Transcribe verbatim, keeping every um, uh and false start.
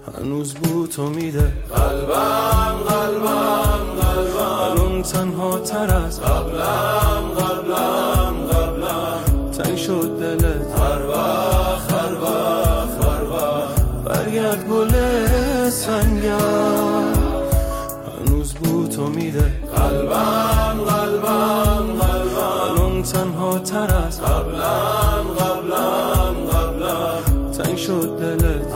هنوز بو تو میده قلبم قلبم قلبم الان تنها تر از قبلم قبلم قبلم تنگ شد دلت هر وقت هر وقت هر وقت برگرد گل سنگم هنوز بو تو میده قلبم قلبم قلبم الان تنها تر از قبلم قبلم قبلم تنگ شد دلت